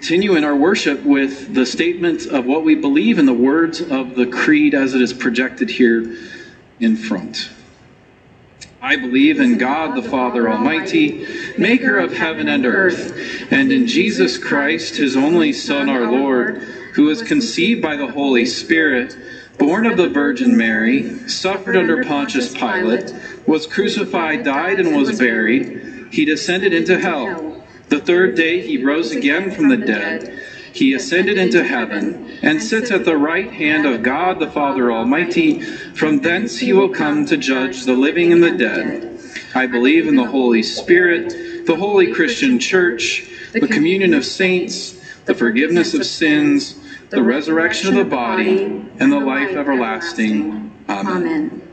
continue in our worship with the statement of what we believe in the words of the creed as it is projected here in front. I believe in God the Father Almighty, maker of heaven and earth, and in Jesus Christ, his only Son, our Lord, who was conceived by the Holy Spirit, born of the Virgin Mary, suffered under Pontius Pilate, was crucified, died, and was buried. He descended into hell. The third day he rose again from the dead. He ascended into heaven and sits at the right hand of God the Father Almighty. From thence he will come to judge the living and the dead. I believe in the Holy Spirit, the holy Christian Church, the communion of saints, the forgiveness of sins, the resurrection of the body, and the life everlasting. Amen.